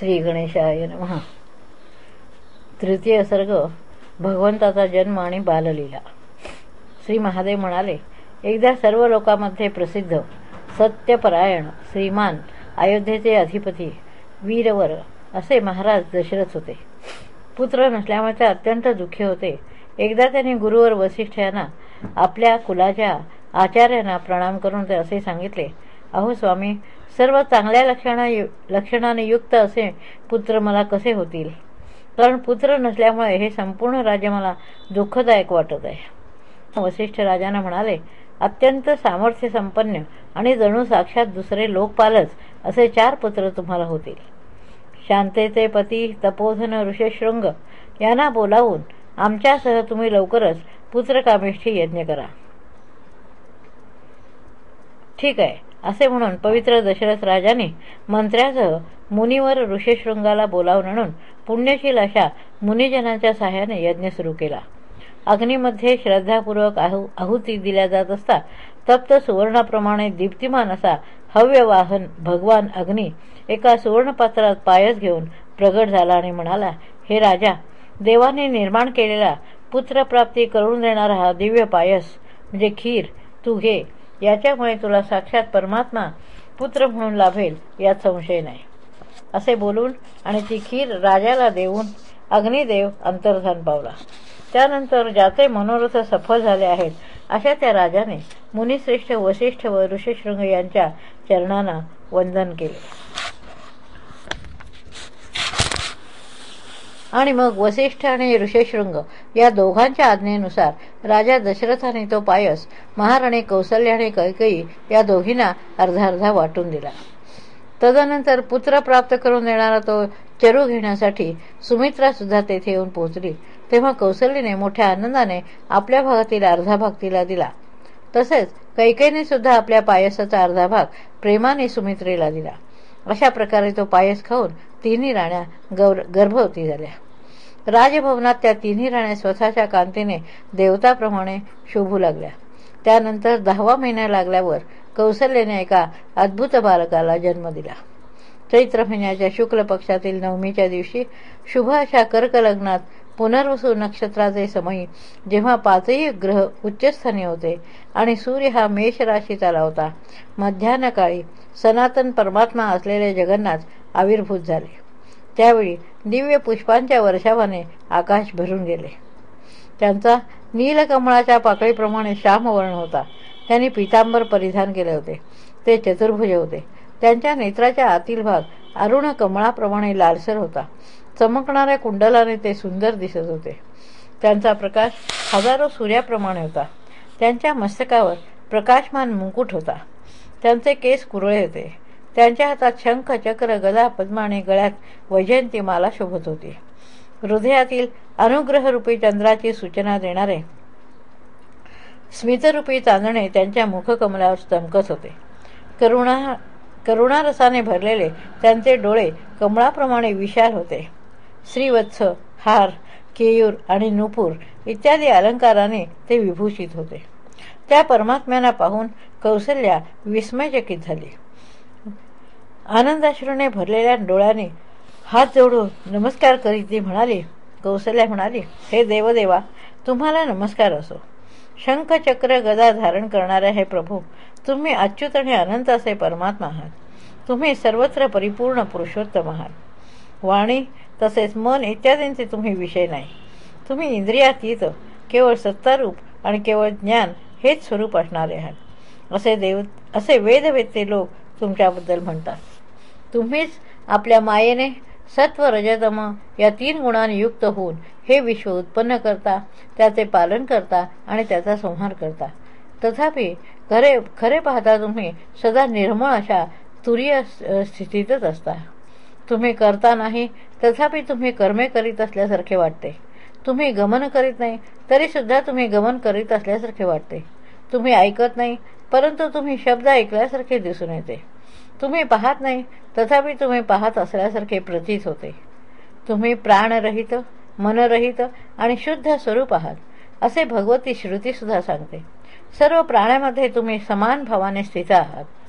श्री गणेशाय नमः. तृतीय सर्ग. भगवंताचा जन्म आणि बाललीला. श्री महादेव म्हणाले, एकदा सर्व लोकांमध्ये प्रसिद्ध सत्यपरायण श्रीमान अयोध्येचे अधिपती वीरवर असे महाराज दशरथ होते. पुत्र नसल्यामुळे ते अत्यंत दुःखी होते. एकदा त्यांनी गुरुवर वसिष्ठ यांना आपल्या कुलाच्या आचार्यांना प्रणाम करून ते असे सांगितले, अहो स्वामी, सर्व चांगल्या लक्षणाने युक्त असे पुत्र मला कसे होतील? कारण पुत्र नसल्यामुळे हे संपूर्ण राज्य मला दुःखदायक वाटत आहे. वसिष्ठ राजांना म्हणाले, अत्यंत सामर्थ्य संपन्न आणि जणू साक्षात दुसरे लोकपालच असे 4 पुत्र तुम्हाला होतील. शांतेचे पती तपोधन ऋषशृंग यांना बोलावून आमच्यासह तुम्ही लवकरच पुत्रकामेष्ठी यज्ञ करा. ठीक आहे, असे म्हणून पवित्र दशरथ राजाने मंत्र्यासह मुनीवर ऋषशृंगाला बोलावून आणून पुण्यशील अशा मुनिजनांच्या सहाय्याने यज्ञ सुरू केला. अग्नीमध्ये श्रद्धापूर्वक आहुती दिल्या जात असता तप्त सुवर्णाप्रमाणे दीप्तिमान असा हव्यवाहन भगवान अग्नी एका सुवर्णपात्रात पायस घेऊन प्रगट झाला आणि म्हणाला, हे राजा, देवाने निर्माण केलेला पुत्रप्राप्ती करून देणारा हा दिव्य पायस म्हणजे खीर तू घे. याच्यामुळे तुला साक्षात परमात्मा पुत्र म्हणून लाभेल यात संशय नाही. असे बोलून आणि ती खीर राजाला देऊन अग्निदेव अंतर्धान पावला. त्यानंतर ज्याचे मनोरथ सफल झाले आहेत अशा त्या राजाने मुनिश्रेष्ठ वसिष्ठ व ऋषशृंग यांच्या चरणांना वंदन केले. आणि मग वसिष्ठ आणि ऋषशृंग या दोघांच्या आज्ञेनुसार राजा दशरथाने तो पायस महाराणी कौसल्य आणि कैकेयी या दोघींना अर्धा अर्धा वाटून दिला. तदनंतर पुत्र प्राप्त करून देणारा तो चरू घेण्यासाठी सुमित्रा सुद्धा तेथे येऊन पोहोचली. तेव्हा कौसल्यने मोठ्या आनंदाने आपल्या भागातील अर्धा भाग तिला दिला. तसेच कैकेयीने सुद्धा आपल्या पायसाचा अर्धा भाग प्रेमाने सुमित्रेला दिला. अशा प्रकारे तो पायस खाऊन तिन्ही राण्या गर्भवती झाल्या. राजभवनात त्या तिन्ही राण्या स्वतःच्या कांतीने देवताप्रमाणे शोभू लागल्या. त्यानंतर 10वा महिना लागल्यावर कौसल्याने एका अद्भुत बालकाला जन्म दिला. चैत्र महिन्याच्या शुक्ल पक्षातील नवमीच्या दिवशी शुभ अशा कर्क लग्नात पुनर्वसू नक्षत्राचे समयी जेव्हा 5ही ग्रह उच्चस्थानी होते आणि सूर्य हा मेष राशीत आला होता, मध्यान्हकाळी सनातन परमात्मा असलेले जगन्नाथ आविर्भूत झाले. त्यावेळी दिव्य पुष्पांच्या वर्षावाने आकाश भरून गेले. त्यांचा नीलकमळाच्या पाकळीप्रमाणे श्यामवर्ण होता. त्यांनी पीतांबर परिधान केले होते. ते चतुर्भुज होते. त्यांच्या नेत्राच्या आतील भाग अरुण कमळाप्रमाणे लालसर होता. चमकणाऱ्या कुंडलाने ते सुंदर दिसत होते. त्यांचा प्रकाश हजारो सूर्याप्रमाणे होता. त्यांच्या मस्तकावर प्रकाशमान मुकुट होता. त्यांचे केस कुरळे होते. त्यांच्या हातात शंख चक्र गदा पद्म आणि गळ्यात वैजयंती माला शोभत होती. हृदयातील अनुग्रहरूपी चंद्राची सूचना देणारे स्मितरूपी चांदणे त्यांच्या मुखकमलावर चमकत होते. करुणारसाने भरलेले त्यांचे डोळे कमळाप्रमाणे विशाल होते. श्रीवत्स, हार, केयूर आणि नुपूर इत्यादी अलंकाराने ते विभूषित होते. त्या परमात्म्यांना पाहून कौसल्या विस्मयचकित झाली. आनंदाश्रूने भरलेल्या डोळ्याने हात जोडून नमस्कार करीत ती म्हणाली, कौसल्या म्हणाली, हे देवदेवा, तुम्हाला नमस्कार असो. शंख चक्र गदा धारण करणारे हे प्रभू, तुम्ही अच्युत आणि अनंत असे परमात्मा आहात. तुम्ही सर्वत्र परिपूर्ण पुरुषोत्तम आहात. वाणी तसेच मन इत्यादींचे तुम्ही विषय नाही. तुम्ही इंद्रियातीत, केवळ सत्तारूप आणि केवळ ज्ञान हेच स्वरूप असणारे आहात असे वेदवेत्ते लोक तुमच्याबद्दल म्हणतात. तुम्हीच आपल्या मायेने सत्व रजतम या 3 गुणांनी युक्त होऊन हे विश्व उत्पन्न करता, त्याचे पालन करता आणि त्याचा संहार करता. तथापि खरे पाहता तुम्ही सदा निर्मळ अशा तुरीय स्थितीतच असता. तुम्ही करता नाही, तथापि तुम्ही कर्मे करीत असल्यासारखे वाटते. तुम्ही गमन करीत नाही, तरीसुद्धा तुम्ही गमन करीत असल्यासारखे वाटते. तुम्ही ऐकत नाही, परंतु तुम्ही शब्द ऐकल्यासारखे दिसून येते. तुम्ही पाहत नाही, तथापि तुम्ही पाहत असल्यासारखे प्रतीत होते. तुम्ही प्राणरहित, मनरहित आणि शुद्ध स्वरूप आहात असे भगवती श्रुती सुद्धा सांगते. सर्व प्राण्यामध्ये तुम्ही समान भावाने स्थित आहात.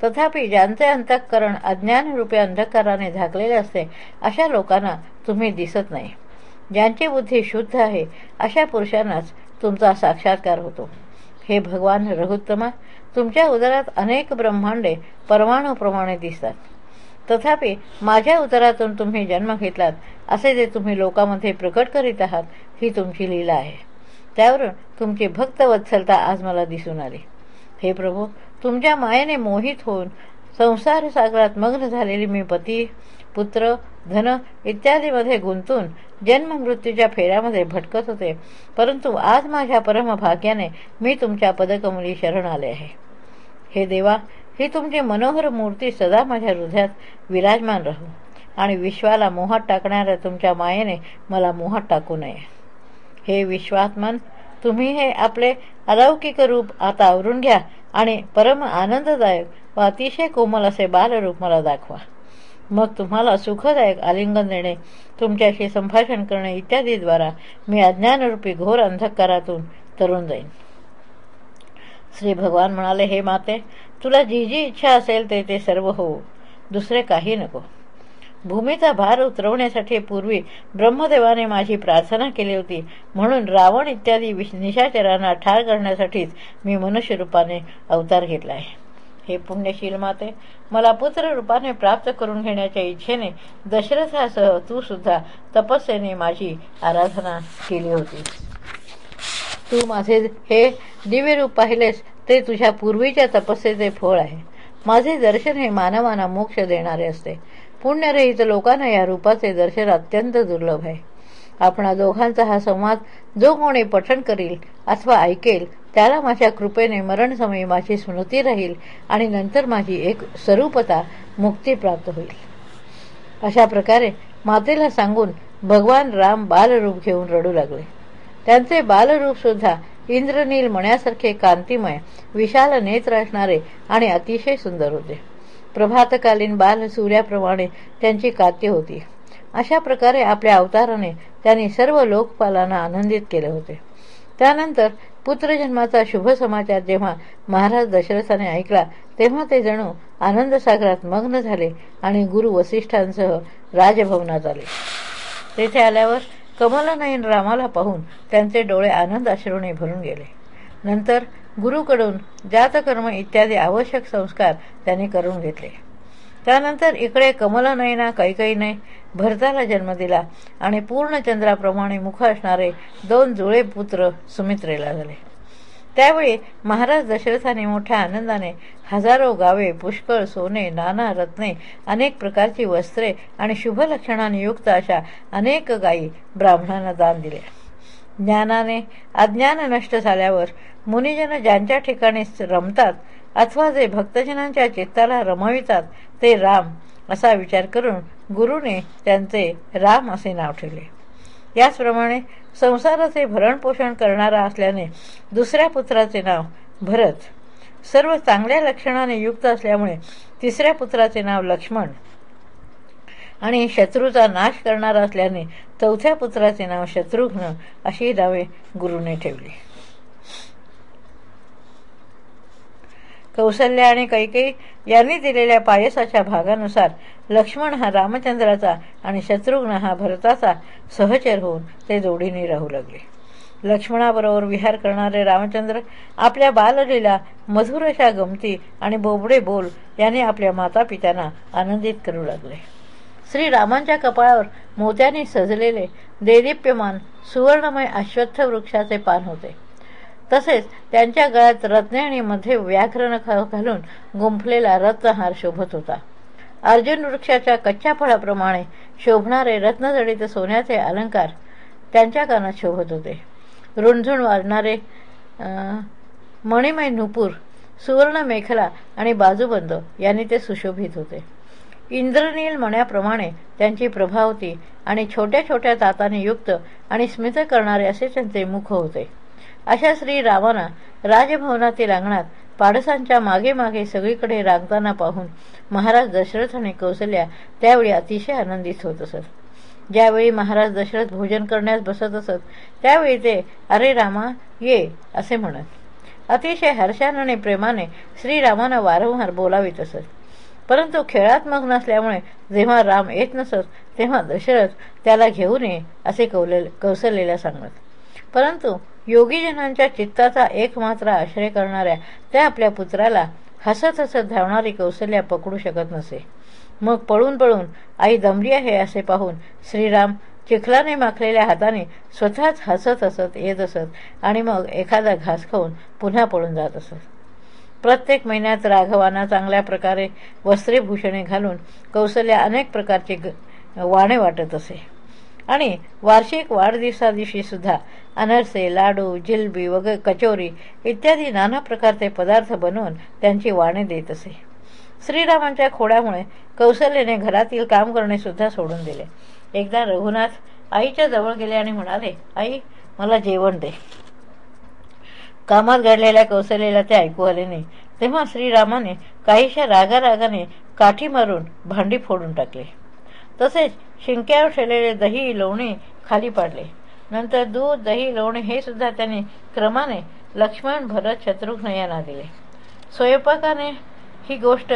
तथापि ज्यांचे अंतःकरण अज्ञानरूपी अंधकाराने झाकलेले असते अशा लोकांना तुम्ही दिसत नाही. ज्यांची बुद्धी शुद्ध आहे अशा पुरुषांनाच तुमचा साक्षात्कार होतो. हे भगवान रघुत्तमा, तुमच्या उदरात अनेक ब्रह्मांडे परमाणूप्रमाणे दिसतात. तथापि माझ्या उदरातून तुम्ही जन्म घेतलात असे जे तुम्ही लोकांमध्ये प्रकट करीत आहात ही तुमची लीला आहे. त्यावरून तुमची भक्तवत्सलता आज मला दिसून आली. हे प्रभू, तुमच्या मायेने मोहित होऊन संसार सागरात मग्न झालेली मी पती, पुत्र, धन इत्यादीमध्ये गुंतून जन्म मृत्यूच्या फेऱ्यामध्ये भटकत होते. परंतु आज माझ्या परमभाग्याने मी तुमच्या पदकमली शरण आले आहे. हे देवा, ही तुमची मनोहर मूर्ती सदा माझ्या हृदयात विराजमान राहू आणि विश्वाला मोहात टाकणाऱ्या तुमच्या मायेने मला मोहात टाकू नये. हे विश्वात्मन, तुम्ही हे आपले अलौकिक रूप आता आवरून घ्या आणि परम आनंददायक व अतिशय कोमल असे बालरूप मला दाखवा. मग तुम्हाला सुखदायक आलिंगन देणे, तुमच्याशी संभाषण करणे इत्यादीद्वारा मी अज्ञानरूपी घोर अंधकारातून तरून जाईन. श्री भगवान म्हणाले, हे माते, तुला जी जी इच्छा असेल ते ते सर्व होऊ, दुसरे काही नको. भूमीचा भार उतरवण्यासाठी पूर्वी ब्रह्मदेवाने माझी प्रार्थना केली होती, म्हणून रावण इत्यादी निशाचरांना ठार करण्यासाठीच मी मनुष्य रूपाने अवतार घेतला आहे. हे पुण्यशील माते, मला पुत्र रूपाने प्राप्त करून घेण्याच्या इच्छेने दशरथासह तू सुद्धा तपस्येने माझी आराधना केली होती. तू माझे हे दिव्य रूप पाहिलेस ते तुझ्या पूर्वीच्या तपस्येचे फळ आहे. माझे दर्शन हे मानवांना मोक्ष देणारे असते. पुण्यरहित लोकांना या रूपाचे दर्शन अत्यंत दुर्लभ आहे. आपणा दोघांचा हा संवाद जो कोणी पठण करील अथवा ऐकेल त्याला माझ्या कृपेने मरणसमयी माझी स्मृती राहील आणि नंतर माझी एक स्वरूपता मुक्ती प्राप्त होईल. अशा प्रकारे मातेला सांगून भगवान राम बालरूप घेऊन रडू लागले. त्यांचे बालरूप सुद्धा इंद्रनील मण्यासारखे कांतिमय, विशाल नेत्र असणारे आणि अतिशय सुंदर होते. प्रभातकालीन बाल सूर्याप्रमाणे त्यांची कांती होती. अशा प्रकारे आपल्या अवताराने त्यांनी सर्व लोकपालांना आनंदित केले होते. त्यानंतर पुत्रजन्माचा शुभ समाचार जेव्हा महाराज दशरथाने ऐकला तेव्हा ते जणू आनंदसागरात मग्न झाले आणि गुरु वसिष्ठांसह राजभवनात आले. तेथे आल्यावर कमलनयन रामाला पाहून त्यांचे डोळे आनंद अश्रूने भरून गेले. नंतर गुरुकडून जातकर्म इत्यादी आवश्यक संस्कार त्यांनी करून घेतले. त्यानंतर इकडे कमलनयना कैकेयीने भरताला जन्म दिला आणि पूर्णचंद्राप्रमाणे मुख असणारे 2 जुळे पुत्र सुमित्रेला झाले. त्यावेळी महाराज दशरथाने मोठ्या आनंदाने हजारो गावे, पुष्कळ सोने, नाना रत्ने, अनेक प्रकारची वस्त्रे आणि शुभ लक्षणाने युक्त अशा अनेक गायी ब्राह्मणांना दान दिले. ज्ञानाने अज्ञान नष्ट झाल्यावर मुनिजन ज्यांच्या ठिकाणी रमतात अथवा जे भक्तजनांच्या चित्ताला रमवितात ते राम असा विचार करून गुरुने त्यांचे राम असे नाव ठेवले. याचप्रमाणे संसाराचे भरणपोषण करणारा असल्याने दुसऱ्या पुत्राचे नाव भरत, सर्व चांगल्या लक्षणाने युक्त असल्यामुळे तिसऱ्या पुत्राचे नाव लक्ष्मण आणि शत्रूचा नाश करणारा असल्याने चौथ्या पुत्राचे नाव शत्रुघ्न अशी नावे गुरुने ठेवली. कौसल्या आणि कैकेयी यांनी दिलेल्या पायसाच्या भागानुसार लक्ष्मण हा रामचंद्राचा आणि शत्रुघ्न हा भरताचा सहचर होऊन ते जोडीने राहू लागले. लक्ष्मणाबरोबर विहार करणारे रामचंद्र आपल्या बाललीला, मधुर अशा गमती आणि बोबडे बोल याने आपल्या माता पित्यांना आनंदित करू लागले. श्रीरामांच्या कपाळावर मोत्याने सजलेले देदीप्यमान सुवर्णमय अश्वत्थ वृक्षाचे पान होते. तसेच त्यांच्या गळ्यात रत्ने आणि मध्ये व्याघ्र नख घालून गुंफलेला रत्नहार शोभत होता. अर्जुन वृक्षाच्या कच्च्या फळाप्रमाणे शोभणारे रत्नजडित सोन्याचे अलंकार त्यांच्या कानात शोभत होते. रुणझुण वाजणारे मणिमय नुपूर, सुवर्ण मेखला आणि बाजूबंद यांनी ते सुशोभित होते. इंद्रनील मण्याप्रमाणे त्यांची प्रभा होती आणि छोट्या छोट्या दातांनी युक्त आणि स्मित करणारे असे त्यांचे मुख होते. अशा श्रीरामांना राजभवनातील अंगणात पाडसांच्या मागे मागे सगळीकडे रांगताना पाहून महाराज दशरथ आणि कौसल्या त्यावेळी अतिशय आनंदित होत असत. ज्यावेळी महाराज दशरथ भोजन करण्यास बसत असत त्यावेळी ते अरे रामा ये असे म्हणत. अतिशय हर्षाने आणि प्रेमाने श्रीरामांना वारंवार बोलावित असत. परंतु खेळात मग्न असल्यामुळे जेव्हा राम येत नसत तेव्हा दशरथ त्याला घेऊन ये असे कौसल्याला सांगत. परंतु योगीजनांच्या चित्ताचा एकमात्र आश्रय करणाऱ्या त्या आपल्या पुत्राला हसत हसत धावणारी कौसल्या पकडू शकत नसे. मग पळून पळून आई दमली आहे असे पाहून श्रीराम चिखलाने माखलेल्या हाताने स्वतःच हसत हसत येत असत आणि मग एखादा घास खाऊन पुन्हा पळून जात असत. प्रत्येक महिन्यात राघवांना चांगल्या प्रकारे वस्त्रेभूषणे घालून कौसल्या अनेक प्रकारचे वाणे वाटत असे आणि वार्षिक वाढदिवसादिवशी सुद्धा अनरसे, लाडू, जिलबी वगैरे कचोरी इत्यादी नाना प्रकारचे पदार्थ बनवून त्यांची वाणे देत असे. श्रीरामांच्या खोड्यामुळे कौसल्याने घरातील काम करणे सुद्धा सोडून दिले. एकदा रघुनाथ आईच्या जवळ गेले आणि म्हणाले, आई, मला जेवण दे. कामात घडलेल्या कौसल्याला ते ऐकू आले नाही. तेव्हा श्रीरामाने काहीशा रागारागाने काठी मारून भांडी फोडून टाकले. तसेच शिंक्यावर ठेवलेले दही, लोणी खाली पाडले. नंतर दूध, दही, लोणी हे सुद्धा त्यांनी क्रमाने लक्ष्मण, भरत, शत्रुघ्न यांना दिले. स्वयंपाकाने ही गोष्ट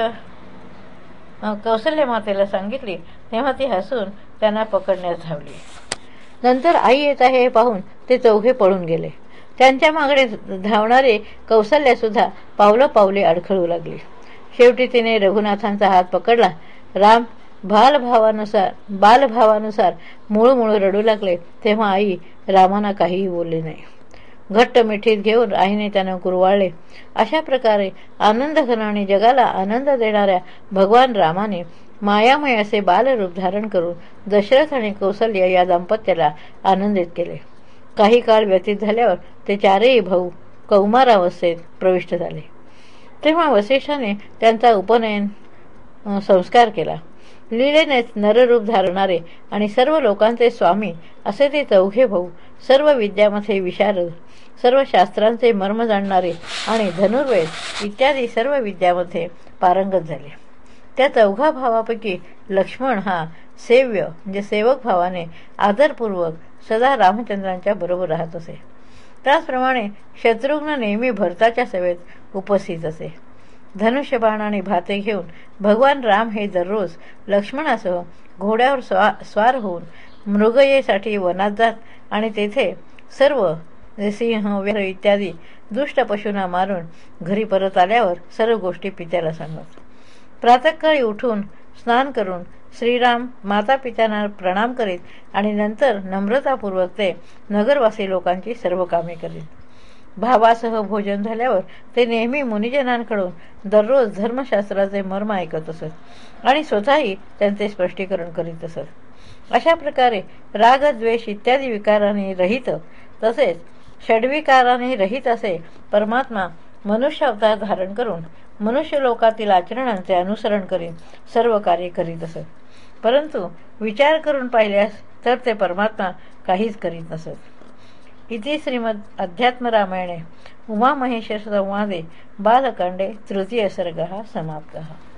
कौसल्या मातेला सांगितली तेव्हा ती हसून त्यांना पकडण्यास धावली. नंतर आई येत आहे हे पाहून ते चौघे पळून गेले. त्यांच्या मागे धावणारे कौसल्यासुद्धा पावलं पावले अडखळू लागली. शेवटी तिने रघुनाथांचा हात पकडला. राम बालभावानुसार मुळमुळ रडू लागले. तेव्हा आई रामांना काहीही बोलले नाही. घट्ट मिठीत घेऊन आईने त्यांना कुरवाळले. अशा प्रकारे आनंदघन आणि जगाला आनंद देणाऱ्या भगवान रामाने मायामय असे बालरूप धारण करून दशरथ आणि कौसल्य या दाम्पत्याला आनंदित केले. काही काळ व्यतीत झाल्यावर ते चारही भाऊ कौमारावस्थेत प्रविष्ट झाले. तेव्हा वसिष्ठाने त्यांचा उपनयन संस्कार केला. लीलेनेच नररूप धारणारे आणि सर्व लोकांचे स्वामी असे ते चौघे भाऊ सर्व विद्यामध्ये विशारद, सर्व शास्त्रांचे मर्म जाणणारे आणि धनुर्वेद इत्यादी सर्व विद्यामध्ये पारंगत झाले. त्या चौघा भावापैकी लक्ष्मण हा सेव्य म्हणजे सेवक भावाने आदरपूर्वक सदा रामचंद्रांच्या बरोबर राहत असे. त्याचप्रमाणे शत्रुघ्न नेहमी भरताच्या सेवेत उपस्थित असे. धनुष्यबाण आणि भाते घेऊन भगवान राम हे दररोज लक्ष्मणासह घोड्यावर स्वार होऊन मृगयेसाठी वनात जात आणि तेथे सर्व सिंह, वेर इत्यादी दुष्ट पशूंना मारून घरी परत आल्यावर सर्व गोष्टी पित्याला सांगत. प्रातःकाळी उठून स्नान करून श्रीराम माता पित्यांना प्रणाम करीत आणि नंतर नम्रतापूर्वक ते नगरवासी लोकांची सर्व कामे करीत. भावासह भोजन झाल्यावर ते नेहमी मुनिजनांकडून दररोज धर्मशास्त्राचे मर्म ऐकत असत आणि स्वतःही त्यांचे स्पष्टीकरण करीत असत. अशा प्रकारे राग, द्वेष इत्यादी विकारांनी रहित तसेच षड्विकारांनी रहित असे परमात्मा मनुष्य अवतार धारण करून मनुष्य लोकातील आचरणांचे अनुसरण करीत सर्व कार्य करीत असत. परंतु विचार करून पाहिल्यास तर ते परमात्मा काहीच करीत नसत. इति श्रीमद् अध्यात्म रामायणे उमामहेश्वर संवादे बालकांडे तृतीय सर्गः समाप्तः.